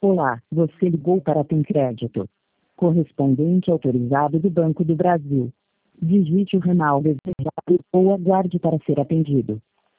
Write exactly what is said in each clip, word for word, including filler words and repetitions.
Olá, você ligou para a Crédito. Correspondente autorizado do Banco do Brasil. Digite o ramal desejado ou aguarde para ser atendido.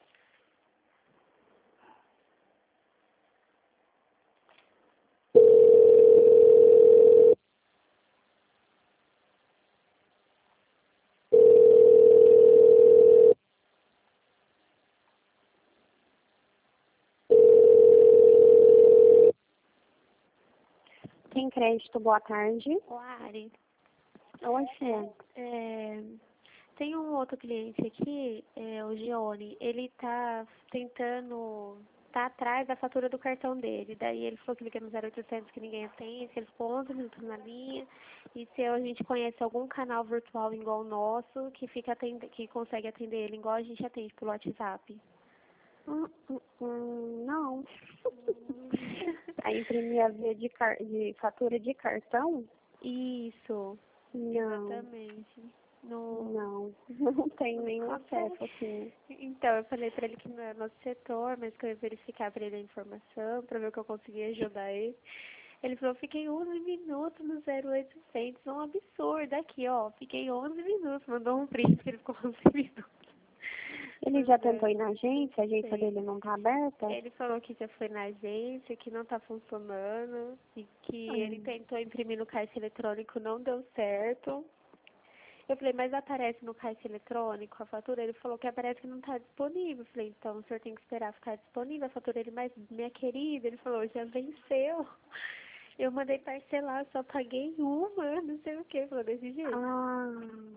Tem crédito, boa tarde. Ô, Ari, Oi, Fê. é, tem um outro cliente aqui, é, o Gione, ele tá tentando, tá atrás da fatura do cartão dele. Daí ele falou que liga no zero oitocentos que ninguém atende, ele ficou onze minutos na linha. E se a gente conhece algum canal virtual igual o nosso, que, fica atende, que consegue atender ele igual a gente atende pelo WhatsApp. Hum, hum, hum, não. A imprimir a via de, car de fatura de cartão? Isso, Não. exatamente. No... Não, não tem nenhum acesso assim. Então, eu falei pra ele que não é nosso setor, mas que eu ia verificar pra ele a informação, pra ver o que eu conseguia ajudar ele. Ele falou, fiquei onze minutos no zero oitocentos, um absurdo. Aqui, ó, fiquei onze minutos, mandou um print que ele ficou onze minutos. Ele já tentou ir na agência, a agência dele não tá aberta? Ele falou que já foi na agência, que não tá funcionando, e que Hum. ele tentou imprimir no caixa eletrônico, não deu certo. Eu falei, mas aparece no caixa eletrônico a fatura? Ele falou que aparece que não está disponível. Eu falei, então o senhor tem que esperar ficar disponível a fatura. Ele, mas minha querida, ele falou, já venceu. Eu mandei parcelar, só paguei uma, não sei o que. Falou desse jeito. Ah,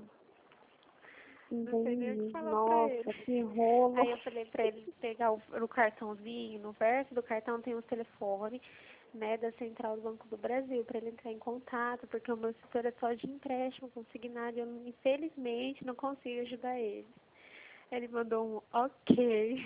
Não sei nem o que entendi. falar pra Nossa, ele. que rolo. Aí eu falei pra ele pegar o, o cartãozinho, no verso do cartão tem o telefone, né, da Central do Banco do Brasil, para ele entrar em contato, porque o meu setor é só de empréstimo consignado e eu, infelizmente, não consigo ajudar ele. Ele mandou um ok.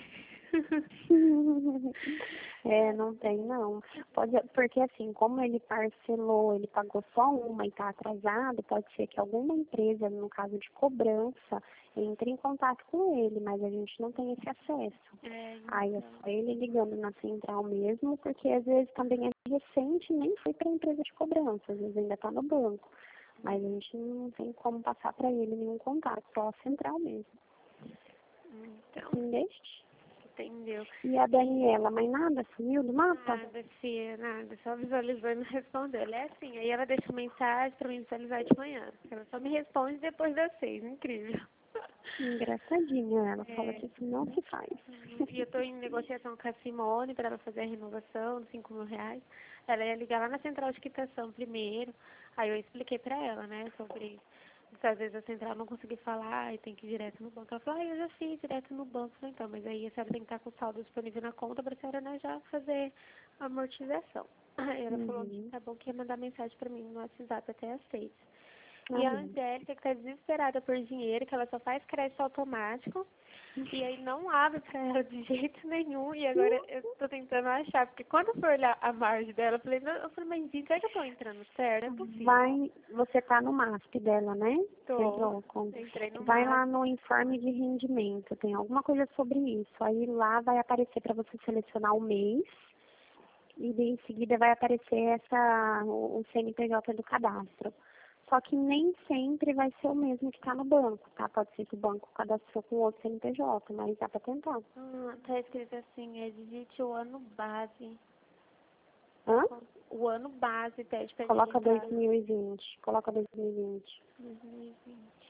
É, não tem não. Pode, porque assim, como ele parcelou, ele pagou só uma e está atrasado, pode ser que alguma empresa, no caso de cobrança, entre em contato com ele, mas a gente não tem esse acesso. É, então. Aí é só ele ligando na central mesmo, porque às vezes também é recente, nem foi para a empresa de cobrança, às vezes ainda está no banco. Mas a gente não tem como passar para ele nenhum contato, só a central mesmo. Então, Entendeste? entendeu? E a Daniela, mas nada, sumiu do mapa? Nada, Fia, nada. Só visualizou e não respondeu. Ela é assim. Aí ela deixa mensagem pra mim visualizar de manhã. Ela só me responde depois das seis. Incrível. Engraçadinha, ela É. fala que isso não se faz. E eu tô em negociação com a Simone pra ela fazer a renovação de cinco mil reais. Ela ia ligar lá na central de quitação primeiro. Aí eu expliquei pra ela, né, sobre se às vezes a central não conseguir falar e tem que ir direto no banco. Ela falou, ah, eu já fiz direto no banco. Eu falei, então, mas aí a senhora tem que estar com o saldo disponível na conta pra senhora, né, já fazer a amortização. Aí ela falou que Uhum. tá bom que ia mandar mensagem pra mim no WhatsApp até às seis. Ah, E a bom. Angélica, que tá desesperada por dinheiro, que ela só faz crédito automático. E aí não abre pra ela de jeito nenhum. E agora eu tô tentando achar, porque quando eu fui olhar a margem dela, eu falei, não, eu falei, mas gente, será que eu tô entrando certo? É possível. Vai, você tá no M A S P dela, né? Tô. Você entrou com- Entrei no Vai mar. lá no informe de rendimento, tem alguma coisa sobre isso. Aí lá vai aparecer para você selecionar o mês e daí em seguida vai aparecer essa, o, o C N P J do cadastro. Só que nem sempre vai ser o mesmo que está no banco, tá? Pode ser que o banco cadastrou com outro C N P J, mas dá para tentar. Ah, tá escrito assim, é digite o ano base. Hã? O ano base pede pra Coloca digitar. dois mil e vinte. Coloca dois mil e vinte. dois mil e vinte.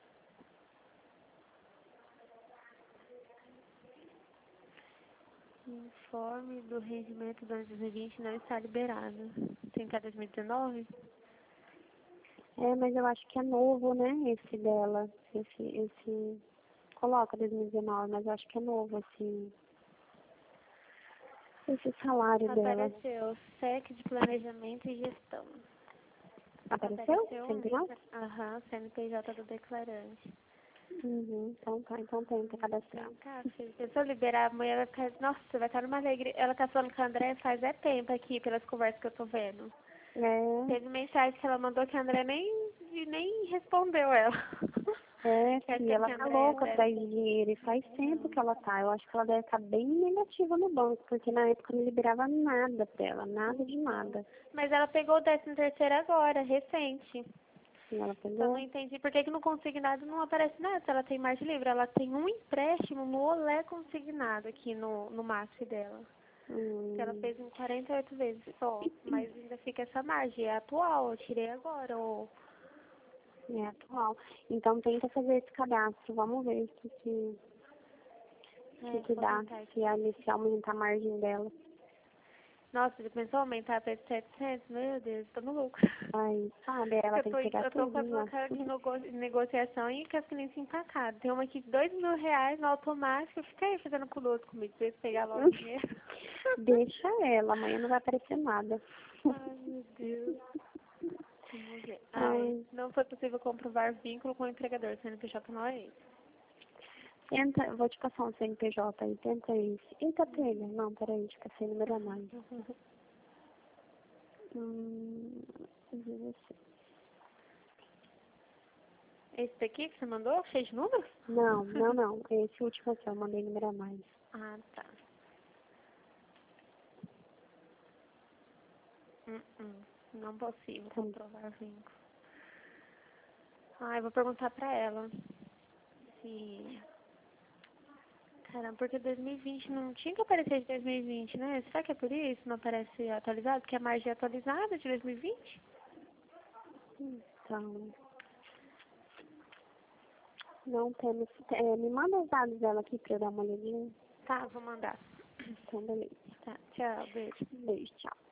Informe do rendimento do ano dois mil e vinte não está liberado. Tem que dois mil e dezenove? É, mas eu acho que é novo, né? Esse dela. Esse, esse... Coloca dois mil e dezenove, mas eu acho que é novo, assim. Esse salário dela. Apareceu S E C de Planejamento e Gestão. Apareceu? Apareceu Você um. viu? Aham, C N P J do declarante. Uhum, então tá, então tenta cadastrar. Vem cá, filho. Se eu liberar amanhã, vai ficar. Nossa, vai estar numa alegria. Ela tá falando com a André faz é tempo aqui, pelas conversas que eu tô vendo. É, Teve mensagem que ela mandou que a André nem, nem respondeu ela. É, Quer filha, ela que a tá Andréia louca deve- atrás de dinheiro e faz tempo que ela tá. Eu acho que ela deve estar bem negativa no banco, porque na época não liberava nada pra ela, nada de nada. Mas ela pegou o décimo terceiro agora, recente. E ela Então pegou. não entendi por que, que no consignado não aparece nada se ela tem margem livre. Ela tem um empréstimo no Olé consignado aqui no, no M A S dela. Hum, Que ela fez em quarenta e oito vezes só. Mas ainda fica essa margem. É atual, eu tirei agora. Ou... é atual. Então tenta fazer esse cadastro, vamos ver se que, É, que, que vou dá, tentar aqui. se, a- se aumentar a margem dela. Nossa, já pensou aumentar para setecentos? Meu Deus, tô no lucro. Aí, sabe, ela Eu tem tô, que pegar eu tô tudo, com as né? minhas caras de nego- negociação e com as clientes empacadas. Tem uma aqui de dois mil reais no automático. Fica aí fazendo culoso comigo, pra eles pegar logo o dinheiro. Deixa ela, amanhã não vai aparecer nada. Ai, meu Deus. Vamos ver. Ai, Ai, não foi possível comprovar vínculo com o empregador. C N P J não é esse. tenta, vou te passar um C N P J aí, tenta esse. Eita, telha. Não, peraí, deixa eu passar o número a mais. Hum, dezesseis. Esse daqui que você mandou? Cheio de números? Não, não, não. Esse último aqui, eu mandei número a mais. Ah, tá. Hum, hum. Não possível comprovar vínculo. Ah, eu vou perguntar pra ela se... Caramba, porque dois mil e vinte não tinha que aparecer de dois mil e vinte, né? Será que é por isso que não aparece atualizado? Porque a margem é atualizada de dois mil e vinte? Então, não temos... É, me manda os dados dela aqui pra eu dar uma olhadinha. Tá, vou mandar. Então, beleza. Tá, tchau, beijo. Beijo, tchau.